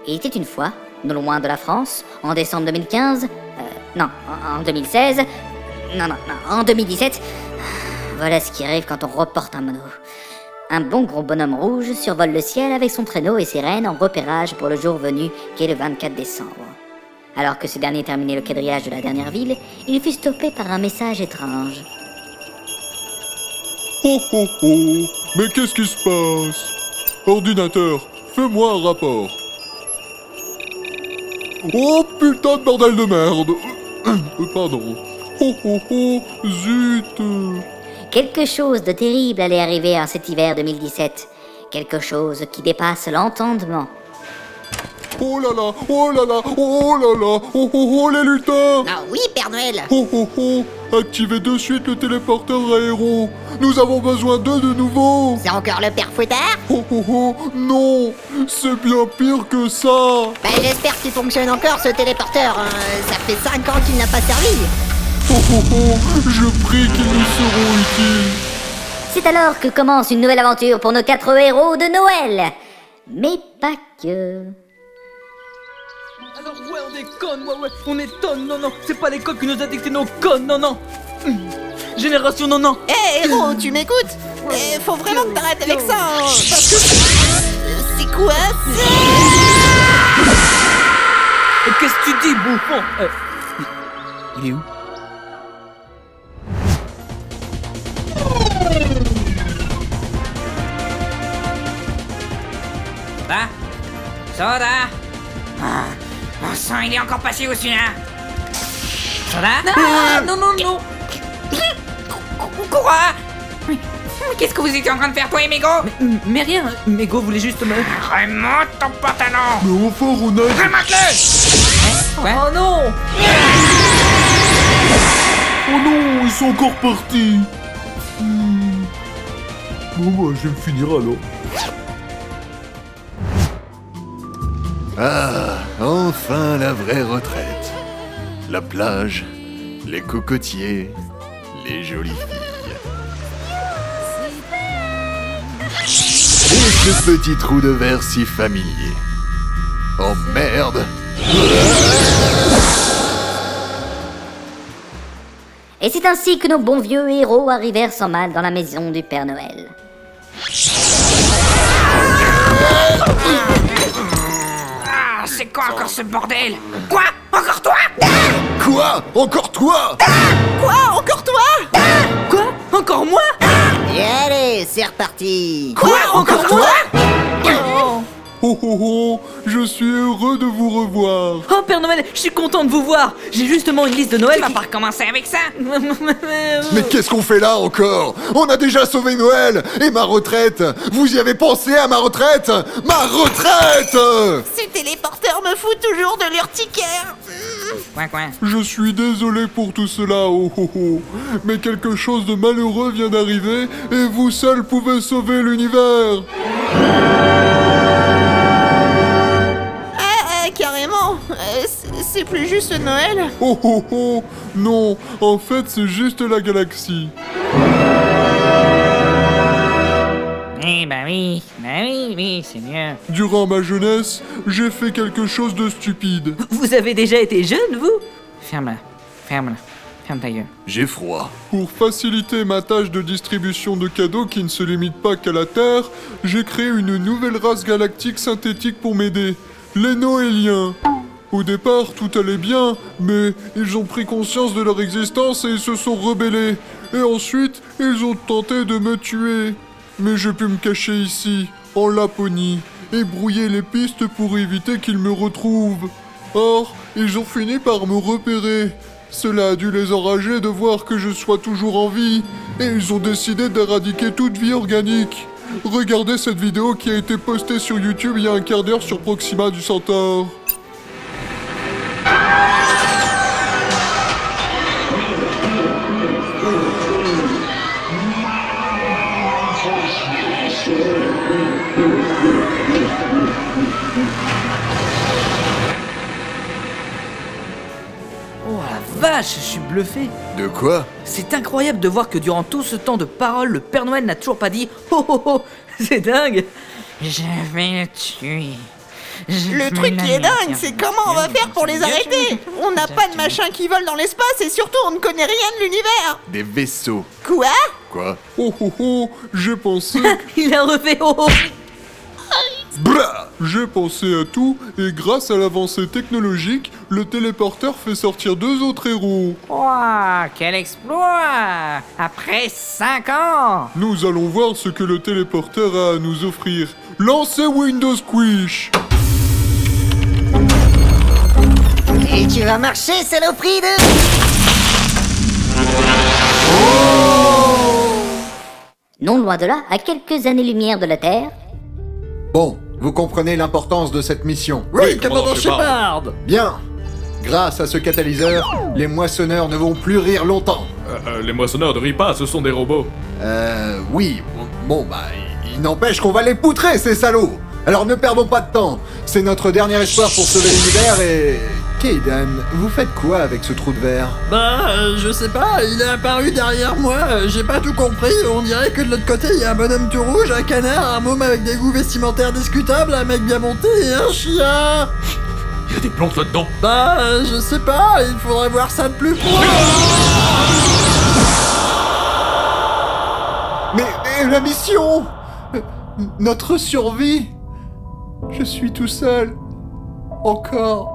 Il était une fois, non loin de la France, en décembre 2015... non, en 2016... Non, en 2017... Voilà ce qui arrive quand on reporte un mono. Un bon gros bonhomme rouge survole le ciel avec son traîneau et ses rênes en repérage pour le jour venu, qui est le 24 décembre. Alors que ce dernier terminait le quadrillage de la dernière ville, il fut stoppé par un message étrange. Oh oh oh, mais qu'est-ce qui se passe? Ordinateur, fais-moi un rapport. Oh putain de bordel de merde. Pardon. Oh oh oh, zut. Quelque chose de terrible allait arriver en cet hiver 2017. Quelque chose qui dépasse l'entendement. Oh là là, oh là là, oh là là, oh oh oh les lutins. Ah oui, Père Noël. Oh oh oh, activez de suite le téléporteur à héros. Nous avons besoin d'eux de nouveau. C'est encore le Père Fouettard? Oh oh oh, non, c'est bien pire que ça. Ben, j'espère qu'il fonctionne encore ce téléporteur. Ça fait 5 ans qu'il n'a pas servi. Oh oh oh, je prie qu'ils nous seront utiles. C'est alors que commence une nouvelle aventure pour nos 4 héros de Noël. Mais pas que... Alors ouais, on déconne, ouais, on étonne, non, c'est pas l'école qui nous a dicté nos connes, non. Génération non. Hé, héros, tu m'écoutes? Faut vraiment que t'arrêtes avec ça, hein, parce que... C'est quoi ça? Qu'est-ce que tu dis, bouffon? Il est où? Soda. Mon sang, il est encore passé au celui-là. Soda. Non. Quoi? Mais qu'est-ce que vous étiez en train de faire, toi et Mégo? Mais rien, Mégo voulait juste me... Remonte ton pantalon. Mais enfin, Ronald. Remonte-le. Ouais. Oh non. Oh non, ils sont encore partis. Bon bah, je vais me finir alors. Ah, enfin la vraie retraite. La plage, les cocotiers, les jolies filles. Et ce petit trou de verre si familier. Oh merde! Et c'est ainsi que nos bons vieux héros arrivèrent sans mal dans la maison du Père Noël. Ah, c'est quoi encore ce bordel? Quoi? Encore toi? Quoi? Encore toi? Quoi? Encore toi? Quoi? Encore moi? Et allez, c'est reparti. Quoi? Encore toi? Oh oh oh, je suis heureux de vous revoir. Oh Père Noël, je suis content de vous voir. J'ai justement une liste de Noël Tu vas qui... pas recommencer avec ça? Mais qu'est-ce qu'on fait là encore? On a déjà sauvé Noël! Et ma retraite? Vous y avez pensé à ma retraite? Ma retraite! Ces téléporteurs me foutent toujours de l'urticaire. Quoi? Je suis désolé pour tout cela, oh oh oh. Mais quelque chose de malheureux vient d'arriver et vous seul pouvez sauver l'univers. Carrément. C'est plus juste Noël. Oh oh oh, non, en fait c'est juste la galaxie. Oui, c'est mieux. Durant ma jeunesse, j'ai fait quelque chose de stupide. Vous avez déjà été jeune, vous? Ferme-la. Ferme ta gueule. J'ai froid. Pour faciliter ma tâche de distribution de cadeaux qui ne se limite pas qu'à la Terre, j'ai créé une nouvelle race galactique synthétique pour m'aider. Les Noéliens. Au départ, tout allait bien, mais ils ont pris conscience de leur existence et ils se sont rebellés. Et ensuite, ils ont tenté de me tuer. Mais j'ai pu me cacher ici, en Laponie, et brouiller les pistes pour éviter qu'ils me retrouvent. Or, ils ont fini par me repérer. Cela a dû les enrager de voir que je sois toujours en vie, et ils ont décidé d'éradiquer toute vie organique. Regardez cette vidéo qui a été postée sur YouTube il y a un quart d'heure sur Proxima du Centaure. Oh la vache, je suis bluffé. De quoi? C'est incroyable de voir que durant tout ce temps de parole, le Père Noël n'a toujours pas dit « Oh oh oh !» C'est dingue. Je vais le tuer. Le truc qui est dingue, c'est comment on va faire pour les arrêter. On n'a pas de machin qui vole dans l'espace et surtout on ne connaît rien de l'univers. Des vaisseaux. Quoi? Quoi? Oh oh oh, j'ai pensé... Il a refait oh oh. Blah! J'ai pensé à tout, et grâce à l'avancée technologique, le téléporteur fait sortir 2 autres héros. Ouah, quel exploit! Après 5 ans! Nous allons voir ce que le téléporteur a à nous offrir. Lancez Windows Squish! Et tu vas marcher, saloperie de... Non loin de là, à quelques années-lumière de la Terre, Bon, vous comprenez l'importance de cette mission. Oui, commandant Shepard. Bien. Grâce à ce catalyseur, les moissonneurs ne vont plus rire longtemps. Les moissonneurs ne rient pas, ce sont des robots. Oui. Bon, bah, il n'empêche qu'on va les poutrer, ces salauds. Alors ne perdons pas de temps. C'est notre dernier espoir pour sauver l'univers et... Kaidan, vous faites quoi avec ce trou de verre? Je sais pas, il est apparu derrière moi, j'ai pas tout compris, on dirait que de l'autre côté il y a un bonhomme tout rouge, un canard, un môme avec des goûts vestimentaires discutables, un mec bien monté et un chien. Il y a des plantes là-dedans. Je sais pas, il faudrait voir ça de plus près. Mais la mission, notre survie. Je suis tout seul. Encore.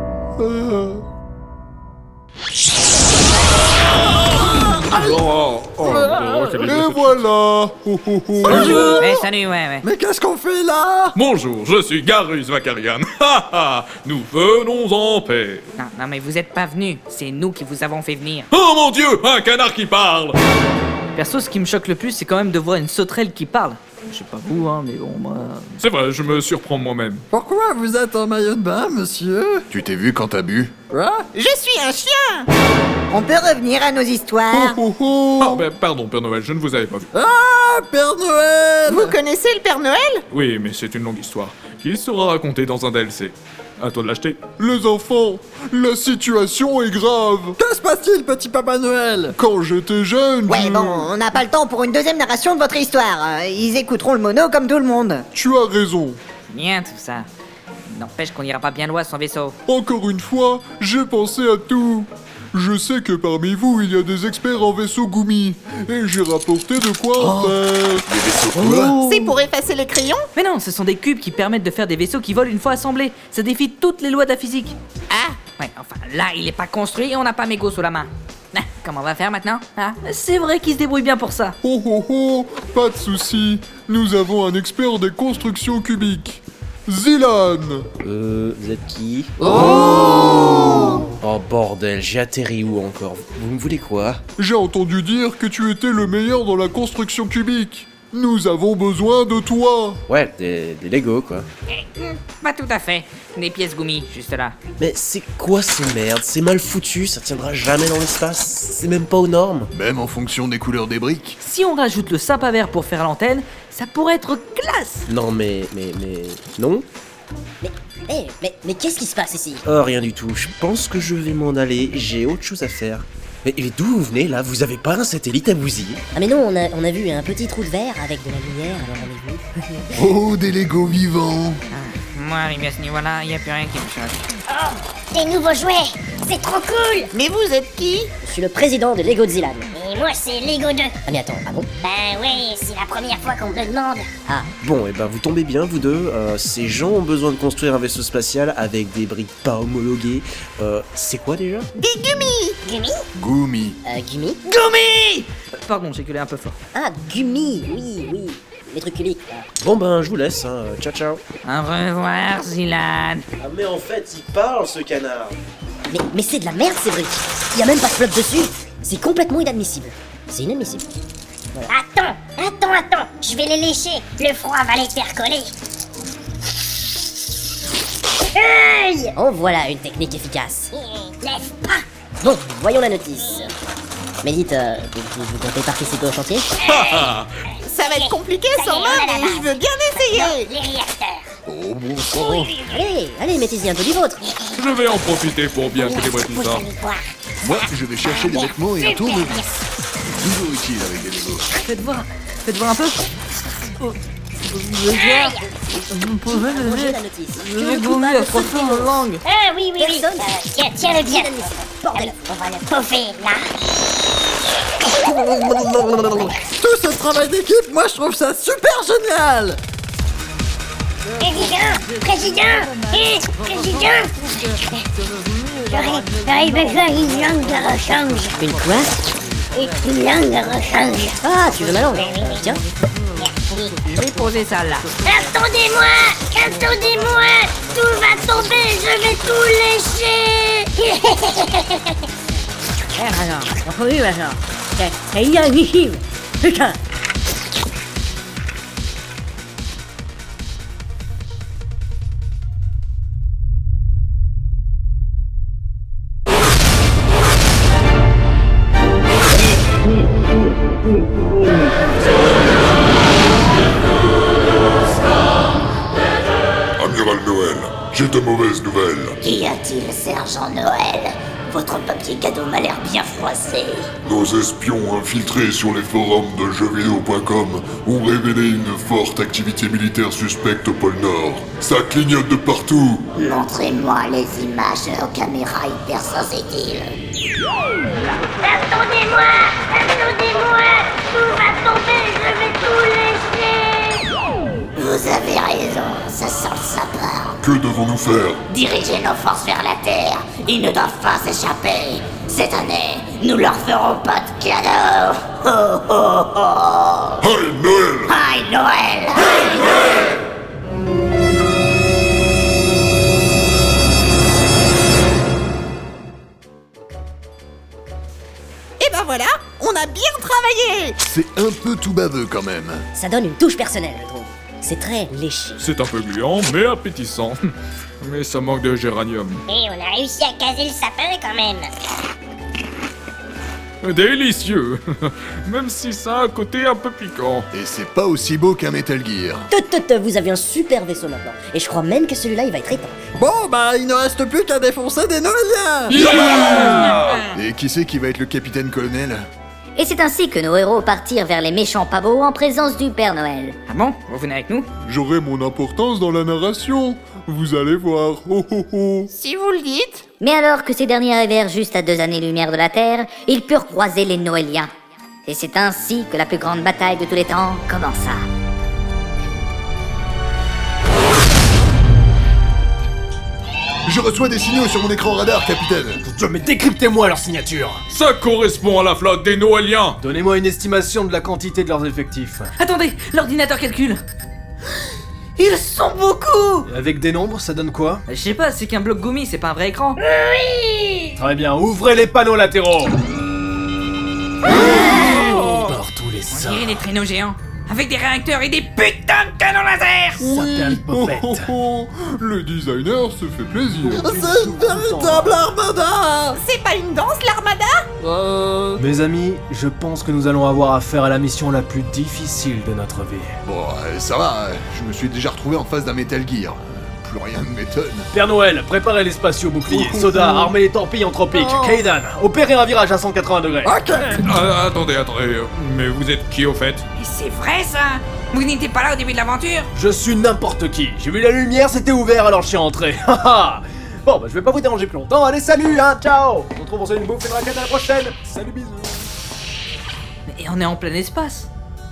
Et voilà! Oh, oh, oh. Ouais, salut, ouais. Mais qu'est-ce qu'on fait là? Bonjour, je suis Garus Vakarian. Nous venons en paix. Non, mais vous êtes pas venus, c'est nous qui vous avons fait venir. Oh mon dieu, un canard qui parle! Perso, ce qui me choque le plus, c'est quand même de voir une sauterelle qui parle. Je sais pas vous, hein, mais bon, moi... C'est vrai, je me surprends moi-même. Pourquoi vous êtes en maillot de bain, monsieur? Tu t'es vu quand t'as bu? Quoi? Je suis un chien. On peut revenir à nos histoires. Oh, oh. Ah, ben pardon, Père Noël, je ne vous avais pas vu. Ah, Père Noël! Vous connaissez le Père Noël? Oui, mais c'est une longue histoire, qui sera racontée dans un DLC. À toi de l'acheter. Les enfants, la situation est grave. Que se passe-t-il, petit Papa Noël? Quand j'étais jeune, Ouais, bon, on n'a pas le temps pour une deuxième narration de votre histoire. Ils écouteront le mono comme tout le monde. Tu as raison. Bien tout ça. N'empêche qu'on ira pas bien loin sans vaisseau. Encore une fois, j'ai pensé à tout. Je sais que parmi vous, il y a des experts en vaisseau Gumi. Et j'ai rapporté de quoi en faire. C'est pour effacer les crayons? Mais non, ce sont des cubes qui permettent de faire des vaisseaux qui volent une fois assemblés. Ça défie toutes les lois de la physique. Ah, ouais, enfin, là, il est pas construit et on n'a pas mégot sous la main. Comment on va faire maintenant, hein? C'est vrai qu'ils se débrouillent bien pour ça. Oh oh oh, pas de souci. Nous avons un expert des constructions cubiques. Zilan. Vous êtes qui? Oh bordel, j'ai atterri où encore? Vous me voulez quoi? J'ai entendu dire que tu étais le meilleur dans la construction cubique. Nous avons besoin de toi. Ouais, des Lego quoi. Pas tout à fait. Des pièces Gumi, juste là. Mais c'est quoi ces merdes? C'est mal foutu, ça tiendra jamais dans l'espace. C'est même pas aux normes. Même en fonction des couleurs des briques. Si on rajoute le sapin vert pour faire l'antenne, ça pourrait être classe. Non mais... Non? Mais qu'est-ce qui se passe ici? Oh rien du tout, je pense que je vais m'en aller, j'ai autre chose à faire. Mais d'où vous venez là? Vous avez pas un satellite à bousiller? Ah mais non, on a vu un petit trou de verre avec de la lumière, alors on est venu. Oh, des Legos vivants. Moi, arrivé à ce niveau-là, y a plus rien qui me choque. Oh, des nouveaux jouets! C'est trop cool! Mais vous êtes qui? Je suis le président de Lego de Zilan. Et moi, c'est Lego 2. Ah mais attends, ah bon? Ben ouais, c'est la première fois qu'on me le demande. Ah, Bon, et ben vous tombez bien vous deux, ces gens ont besoin de construire un vaisseau spatial avec des briques pas homologuées. C'est quoi déjà? Des gummies. Gummy? Gumi. Gummy? Gummy! Pardon, j'ai gueulé un peu fort. Ah, Gummy, oui. Les trucs cubiques. Bon ben je vous laisse, hein. Ciao ciao. Au revoir, Zilan. Ah mais en fait il parle ce canard. Mais c'est de la merde ces briques. Il y a même pas de flotte dessus. C'est complètement inadmissible. C'est inadmissible. Attends! Je vais les lécher. Le froid va les faire coller. Hey! Oh voilà une technique efficace. Lève pas! Bon, voyons la notice. Mais dites, vous comptez participer au chantier? Ça va être compliqué sans main, mais je veux bien essayer. Les réacteurs. Oh bon sang. Allez, mettez-y un peu du vôtre. Je vais en profiter pour bien célébrer tout Vous ça. allez voir. Moi, je vais chercher des vêtements et un tournevis. Toujours utile avec des Legos. Faites voir un peu. Oh. Vous pouvez me Manger donner la notice. je vais gommer à profond en langue. Ah oui, oui, oui. Tiens-le bien. Bordel. On va le pauver, là. Tout ce travail d'équipe, moi je trouve ça super génial. Président, j'aurais besoin d'une langue de rechange. Une quoi? Une langue de rechange. Ah, tu veux ma langue? Tiens. Je vais poser ça là. Attendez-moi, tout va tomber, je vais tout lécher. Oui, alors. C'est inadmissible. Putain. Amiral Noël, j'ai de mauvaises nouvelles. Qu'y a-t-il, Sergent Noël? Votre papier cadeau m'a l'air bien froissé. Nos espions infiltrés sur les forums de jeuxvideo.com ont révélé une forte activité militaire suspecte au pôle Nord. Ça clignote de partout. Montrez-moi les images aux caméras hypersensitives. Attendez-moi, tout va tomber, je vais tout lécher. Vous avez raison, ça sent le sapin. Que devons-nous faire? Diriger nos forces vers la Terre. Ils ne doivent pas s'échapper. Cette année, nous leur ferons pas de cadeaux. Ho ho ho. Hey Noël! Hi Noël. Et ben voilà, on a bien travaillé. C'est un peu tout baveux quand même. Ça donne une touche personnelle, je trouve. C'est très léché. C'est un peu gluant, mais appétissant. Mais ça manque de géranium. Et on a réussi à caser le sapin quand même. Délicieux. Même si ça a un côté un peu piquant. Et c'est pas aussi beau qu'un Metal Gear. Vous avez un super vaisseau maintenant. Et je crois même que celui-là, il va être éteint. Bon, bah il ne reste plus qu'à défoncer des Noéliens. Et qui c'est qui va être le capitaine-colonel? Et c'est ainsi que nos héros partirent vers les méchants pas beaux en présence du Père Noël. Ah bon? Vous venez avec nous? J'aurai mon importance dans la narration. Vous allez voir. Oh oh oh. Si vous le dites. Mais alors que ces derniers arrivèrent juste à 2 années-lumière de la Terre, ils purent croiser les Noéliens. Et c'est ainsi que la plus grande bataille de tous les temps commença. Je reçois des signaux sur mon écran radar, capitaine. Mais décryptez-moi leur signature. Ça correspond à la flotte des Noéliens. Donnez-moi une estimation de la quantité de leurs effectifs. Attendez, l'ordinateur calcule. Ils sont beaucoup. Et avec des nombres, ça donne quoi? Je sais pas, c'est qu'un bloc Gumi, c'est pas un vrai écran. Très bien, ouvrez les panneaux latéraux. Par tous les On seins. dirait des traîneaux géants. Avec des réacteurs et des putains de canons laser. Sale Oh popette. oh oh. Le designer se fait plaisir. C'est une véritable armada. C'est pas une danse, l'armada? Mes amis, je pense que nous allons avoir affaire à la mission la plus difficile de notre vie. Bon, ça va, je me suis déjà retrouvé en face d'un Metal Gear. Plus rien ne m'étonne. Père Noël, préparez les spatiaux boucliers. Soda, armez les torpilles anthropiques. Kaidan, opérez un virage à 180 degrés. Ok. Attendez. Mais vous êtes qui au fait? Et c'est vrai ça? Vous n'étiez pas là au début de l'aventure? Je suis n'importe qui. J'ai vu la lumière, c'était ouvert, alors je suis rentré. Bon, bah je vais pas vous déranger plus longtemps. Allez, salut, hein, ciao. On se retrouve pour une bouffe et une raquette à la prochaine. Salut, bisous. Et on est en plein espace.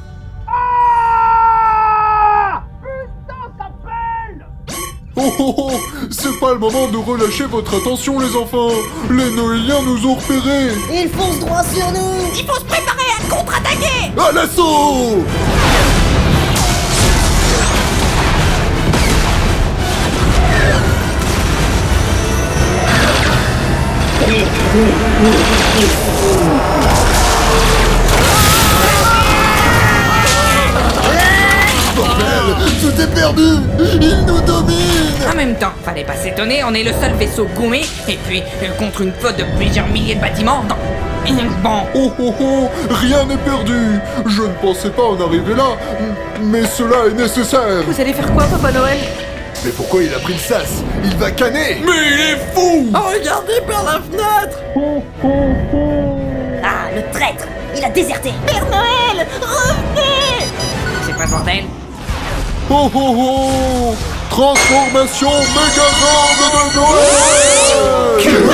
Oh oh oh. C'est pas le moment de relâcher votre attention, les enfants. Les Noéliens nous ont repérés. Ils foncent droit sur nous. Il faut se préparer à contre-attaquer. À l'assaut. Tout est perdu. Ils nous dominent. En même temps, fallait pas s'étonner, on est le seul vaisseau gourmet, et puis contre une flotte de plusieurs milliers de bâtiments. Non. Bon, Oh oh oh. Rien n'est perdu. Je ne pensais pas en arriver là, mais cela est nécessaire. Vous allez faire quoi, Papa Noël? Mais pourquoi il a pris le sas? Il va canner. Mais il est fou. Regardez par la fenêtre. Ah, le traître. Il a déserté. Père Noël, revenez. c'est pas le bordel. Oh oh oh! Transformation Mégazord de Noël!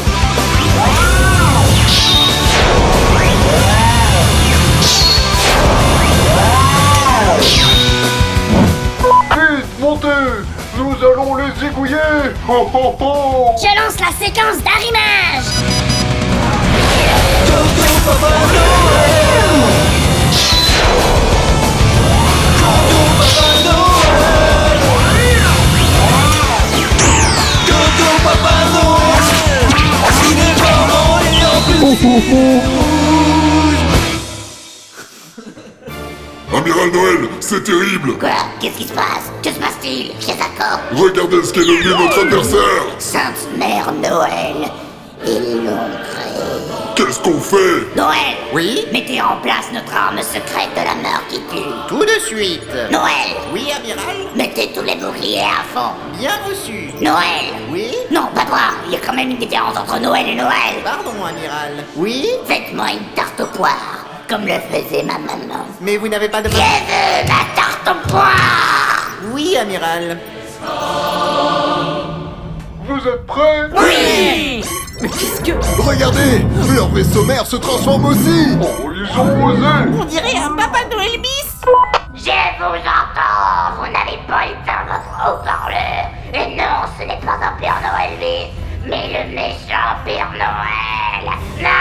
Vite, montez! Nous allons les égouiller! Oh oh oh! Je lance la séquence d'arrimage. Amiral Noël, c'est terrible! Quoi? Qu'est-ce qui se passe? Que se passe-t-il? Chez Jacob? Regardez ce qu'est devenu notre adversaire! Sainte Mère Noël. Ils l'ont créé. Qu'est-ce qu'on fait? Noël! Oui? Mettez en place notre arme secrète de la mort qui tue. Tout de suite. Noël! Oui, amiral? Mettez tous les boucliers à fond. Bien reçu. Noël! Oui? Non, pas toi! Il y a quand même une différence entre Noël et Noël! Pardon, amiral. Oui? Faites-moi une tarte aux poires, comme le faisait ma maman. Mais vous n'avez pas de... Je veux ma tarte aux poires! Oui, amiral. Vous êtes prêts? Oui! Mais qu'est-ce que... Regardez, leur vaisseau mère se transforme aussi. Oh, ils ont osé! On dirait un Papa Noël bis. Je vous entends! Vous n'avez pas éteint votre haut-parleur! Et non, ce n'est pas un Père Noël bis, mais le méchant Père Noël!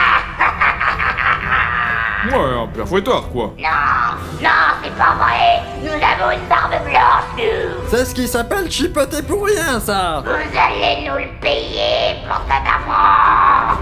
Ouais, un père fouettard, quoi. Non, c'est pas vrai! Nous avons une barbe blanche, nous! C'est ce qui s'appelle chipoter pour rien, ça. Vous allez nous le payer pour cet affront!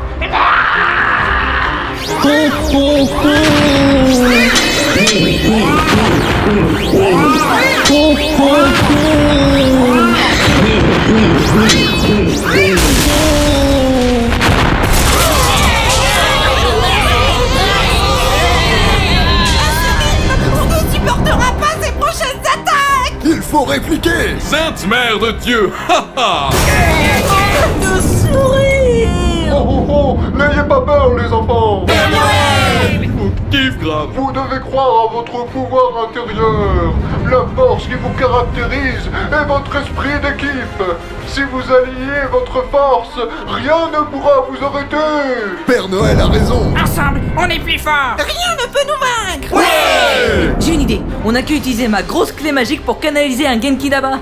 On ne supportera pas ces prochaines attaques. Il faut répliquer. Sainte Mère de Dieu! Ha ha! De sourire. Oh oh oh! N'ayez pas peur, les enfants! Kiff grave! Vous devez croire à votre pouvoir intérieur, la force qui vous caractérise et votre esprit d'équipe. Si vous alliez votre force, rien ne pourra vous arrêter. Père Noël a raison. Ensemble, on est plus fort! Rien ne peut nous vaincre. J'ai une idée. On a qu'à utiliser ma grosse clé magique pour canaliser un Genki Daba.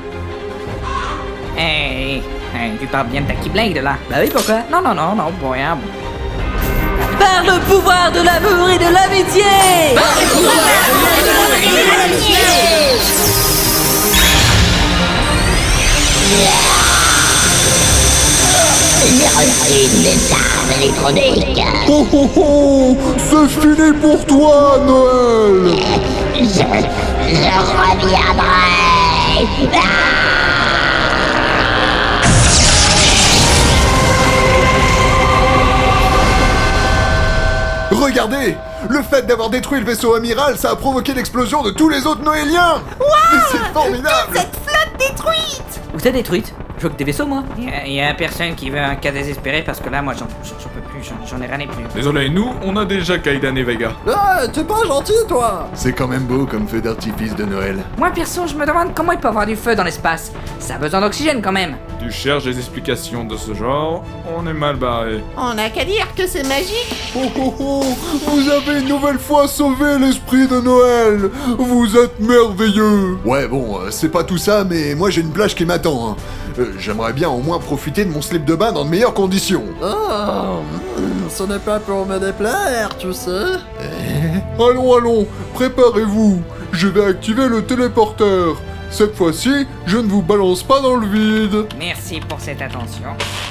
Hey, tu parles bien de ta Keyblade là? Bah oui, pourquoi? Non, pour rien. Par le pouvoir de l'amour et de l'amitié! Des armes électroniques! Oh oh oh! C'est fini pour toi, Noël! Je reviendrai! Regardez, le fait d'avoir détruit le vaisseau amiral, ça a provoqué l'explosion de tous les autres Noéliens. Mais c'est formidable. Cette flotte détruite. Où t'es détruite? Je veux que des vaisseaux, moi. Il y a personne qui veut un cas désespéré parce que là, moi, j'en peux plus, j'en ai rien et plus. Désolé, nous, on a déjà Kaidan et Vega. Ah, t'es pas gentil, toi. C'est quand même beau comme feu d'artifice de Noël. Moi, perso, je me demande comment il peut avoir du feu dans l'espace. Ça a besoin d'oxygène quand même. Tu cherches des explications de ce genre, on est mal barré. On n'a qu'à dire que c'est magique. Oh oh oh! Vous avez une nouvelle fois sauvé l'esprit de Noël! Vous êtes merveilleux! Ouais, bon, c'est pas tout ça, mais moi j'ai une plage qui m'attend. Hein. J'aimerais bien au moins profiter de mon slip de bain dans de meilleures conditions. Oh, ce n'est pas pour me déplaire, tu sais. Allons, préparez-vous! Je vais activer le téléporteur. Cette fois-ci, je ne vous balance pas dans le vide. Merci pour cette attention.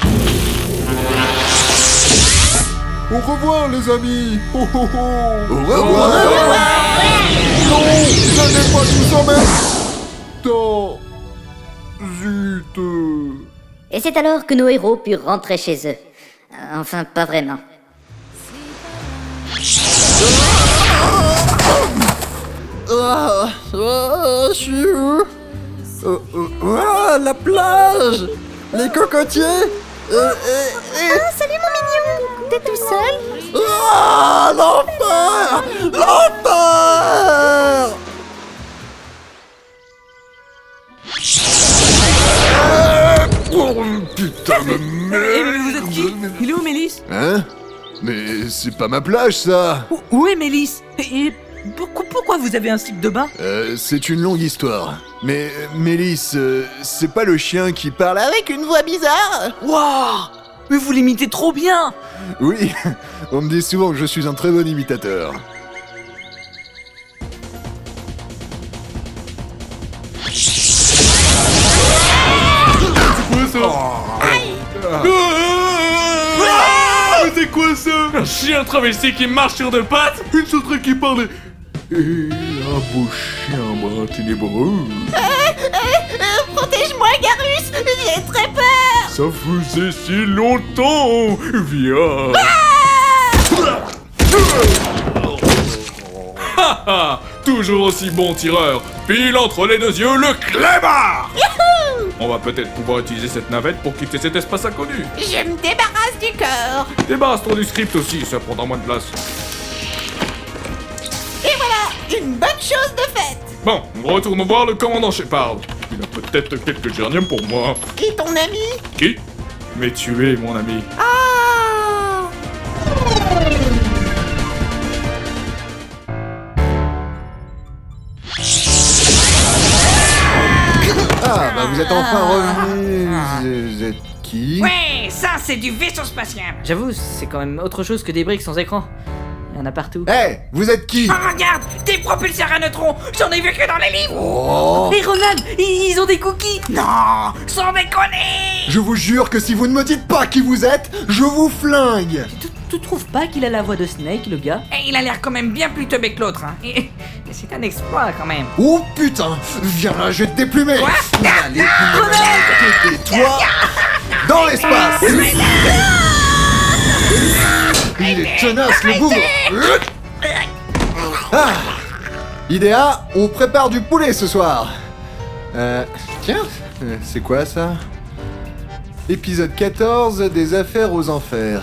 Au revoir, les amis! Oh oh oh! Au revoir. Non! N'allez pas tous en même temps! Zut! Et c'est alors que nos héros purent rentrer chez eux. Enfin, pas vraiment. Je suis où? La plage. Les cocotiers. Salut mon mignon. T'es tout seul? Ah, l'enfer. L'enfer. putain de Mais vous êtes qui? Il est où, Mélisse? Hein? Mais c'est pas ma plage, ça! Où est Mélisse? Et pourquoi vous avez un slip de bain? C'est une longue histoire. Mais Mélisse, c'est pas le chien qui parle Avec une voix bizarre. Waouh! Mais vous l'imitez trop bien! Oui, on me dit souvent que je suis un très bon imitateur. Mais c'est quoi ça? Un chien travesti qui marche sur deux pattes? Une sauterelle qui parlait. Et un beau chien brun ténébreux. Protège-moi, Garus. J'ai très peur. Ça faisait si longtemps. Viens. Haha, toujours aussi bon tireur. Pile entre les deux yeux, le clébard. On va peut-être pouvoir utiliser cette navette pour quitter cet espace inconnu. Je me débarrasse du corps. Débarrasse-toi du script aussi, ça prendra moins de place. Et voilà, une bonne chose de faite. Bon, retournons voir le commandant Shepard. Il a peut-être quelques geraniums pour moi. Et ton ami? Qui? Mais tu es mon ami. Ah! Ah, bah vous êtes enfin revenus. Vous êtes qui? Ouais, ça c'est du vaisseau spatial. J'avoue, c'est quand même autre chose que des briques sans écran. Il y en a partout. Eh, vous êtes qui? Oh, regarde, des propulseurs à neutrons. J'en ai vu que dans les livres. Oh! Et Ronald, ils ont des cookies! Non, sans déconner. Je vous jure que si vous ne me dites pas qui vous êtes, je vous flingue! Tu trouves pas qu'il a la voix de Snake, le gars? Et il a l'air quand même bien plus teubé que l'autre. Hein. Et c'est un exploit quand même. Oh putain! Viens là, je vais te déplumer! Quoi? Allez, et toi, dans l'espace! Il est tenace, le bougre! Ah! Idéa, on prépare du poulet ce soir! Tiens, c'est quoi ça? Épisode 14 des Affaires aux Enfers.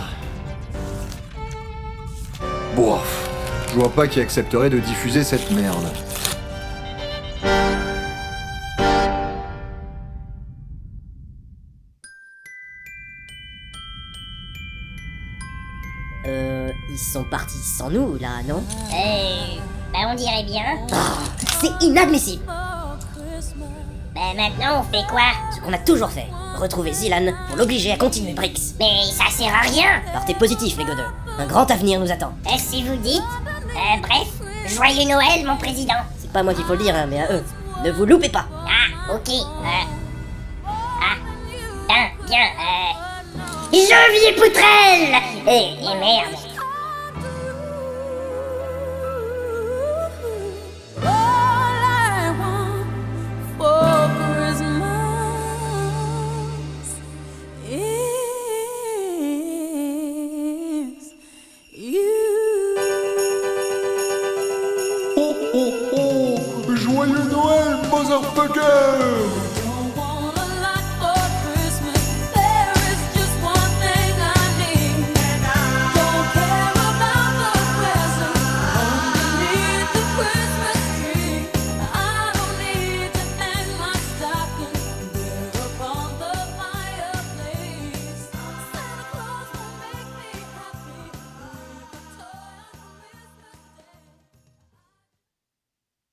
Bon, je vois pas qui accepterait de diffuser cette merde. Ils sont partis sans nous, là, non? Bah on dirait bien. C'est inadmissible! Bah maintenant on fait quoi? Ce qu'on a toujours fait. Retrouver Zilan pour l'obliger à continuer Brix. Mais ça sert à rien. Partez positif, les godeux. Un grand avenir nous attend. Si vous dites. Bref, joyeux Noël mon président. C'est pas moi qu'il faut le dire, hein, mais à eux. Ne vous loupez pas! Ah, ok. Bien. Janvier Poutrelle. Et merde. Joyeux Noël, motherfucker!